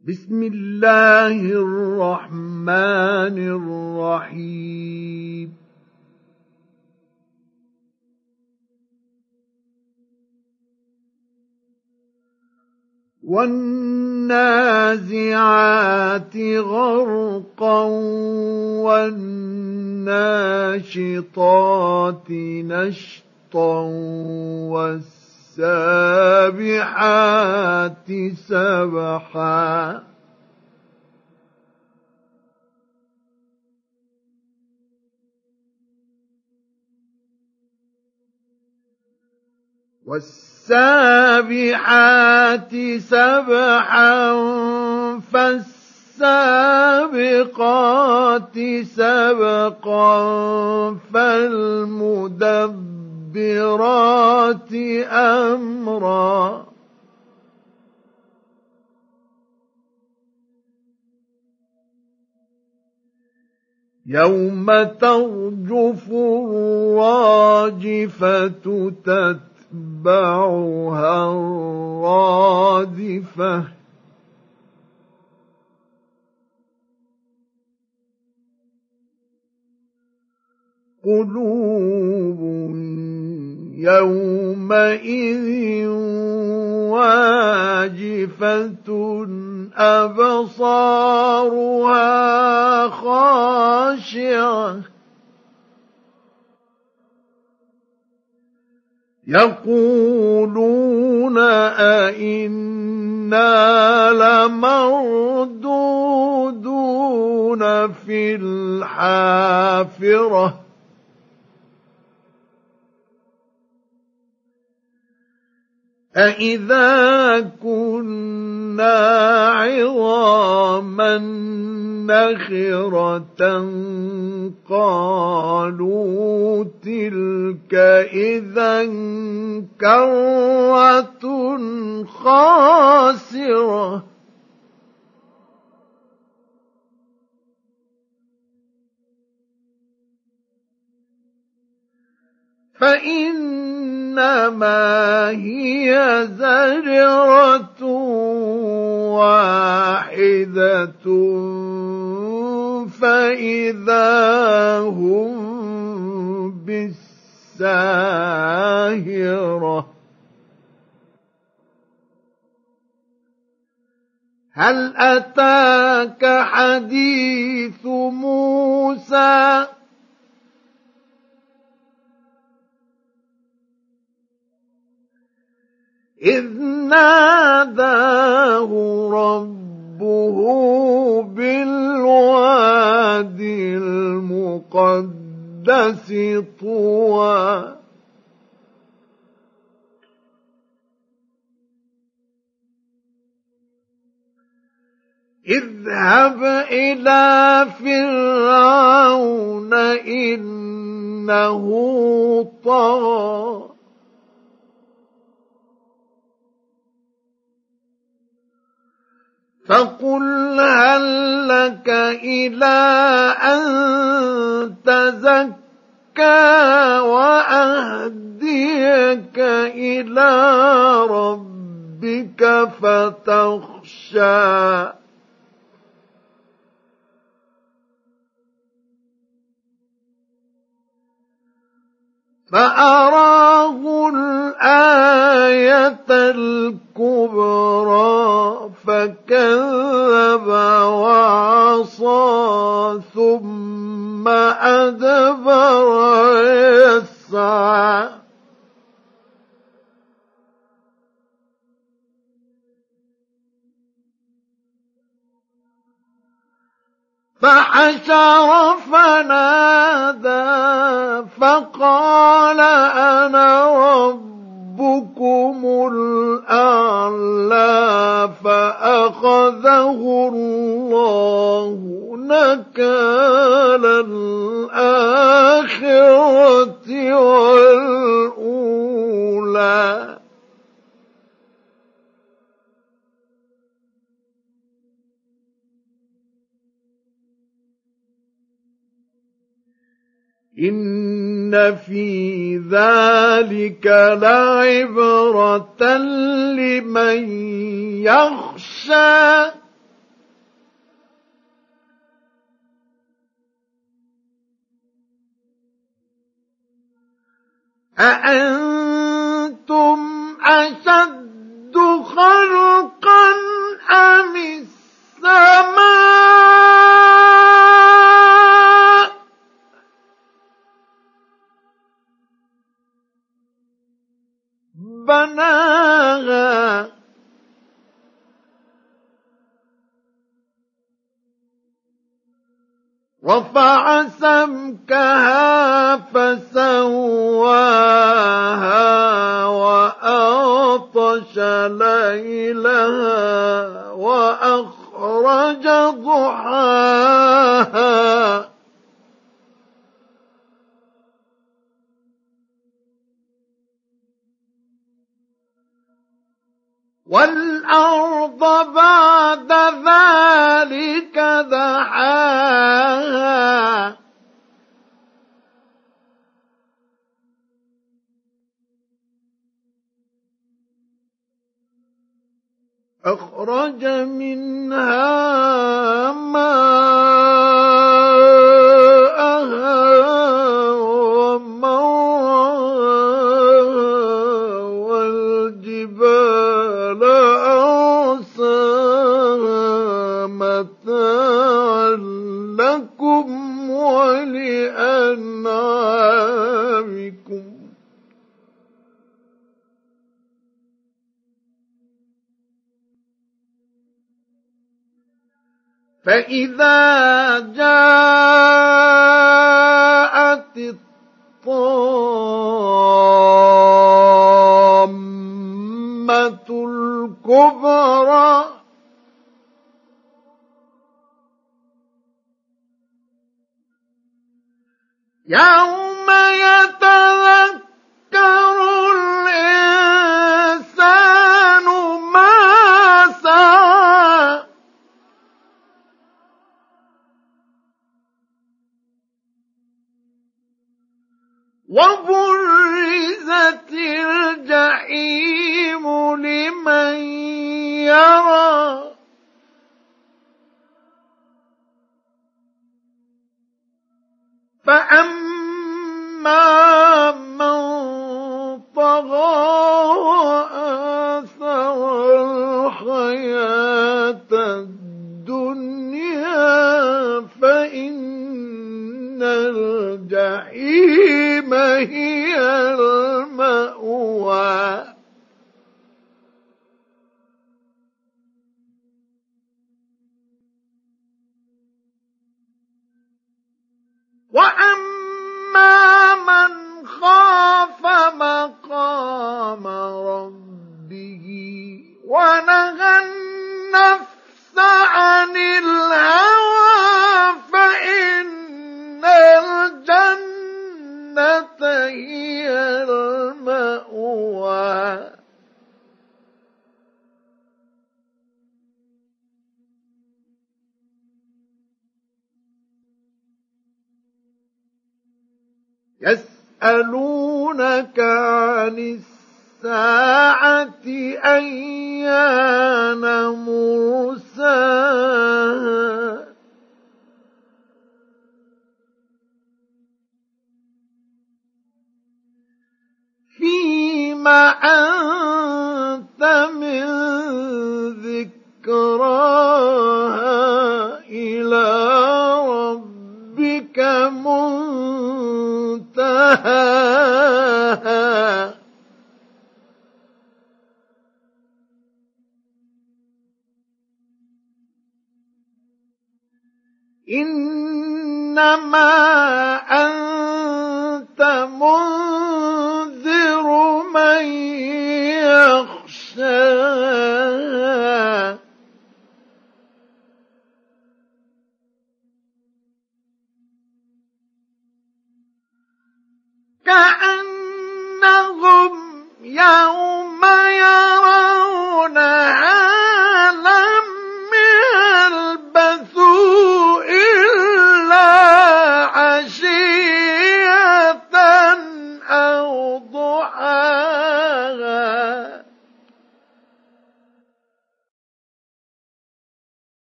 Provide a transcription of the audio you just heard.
بسم الله الرحمن الرحيم والنازعات غرقا والناشطات نشطا والسابحات سبحا والسابحات سبحا فالسابقات سبقا فالمدبرات أمرا يوم ترجف الراجفة تتبعها الرادفة قلوب يومئذ واجفة أبصارها خاشعة يقولون أئنا لمردودون في الحافرة أئذا كنا عظاما نخرة قالوا تلك إذا كرة خاسرة فإنما هي زجرة واحدة فإذا هم بالساهرة هل أتاك حديث موسى إذ ناداه ربه بالوادي المقدس طوى اذهب إلى فرعون إنه طغى فقل هل لك إلى أن تزكى وأهديك إلى ربك فتخشى فأراه الآية الكبرى فكذب وعصى ثم أدبر يسعى فحشر فنادى فقال أنا ربكم الأعلى فأخذه الله نكال الآخرة والأولى إن في ذلك لعبرة لمن يخشى أأنتم أشد خلقا أم السماء بناها رفع سمكها فسواها وأغطش ليلها وأخرج ضحاها والأرض بعد ذلك دحاها أخرج منها ماءها ومرعاها والجبال أرساها متاعا لكم ولأنعامكم فإذا جاءت الطامة الكبرى يوم يتذكر الإنسان ما سعى وبرزت الجحيم لمن يرى فأما من طغى وآثر الحياة الدنيا فإن الجحيم هي المأوى وأما من خاف مقام ربه ونهى النفس عن الهوى فإن الجنة هي المأوى يسألونك عن الساعة أيان مرساها فيما أنت من ذكراها إلى ربك منتهاها إنما أنت منذر من يخشاها كأنهم يوم